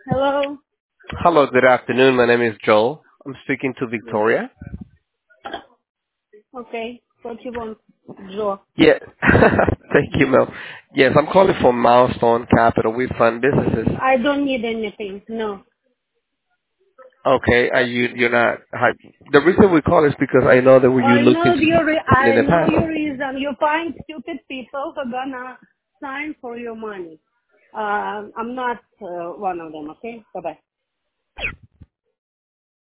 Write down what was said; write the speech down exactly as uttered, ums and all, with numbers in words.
Hello. Hello, good afternoon. My name is Joel. I'm speaking to Victoria. Okay. What you want, Joe? Yeah. Thank you, Mel. Yes, I'm calling from Milestone Capital. We fund businesses. I don't need anything. No. Okay, are you, you're not, hi- the reason we call is because I know that you I looked know into your. Re- in I the know past. your reason. You find stupid people who are gonna sign for your money. Um, I'm not uh, one of them. Okay. Bye bye.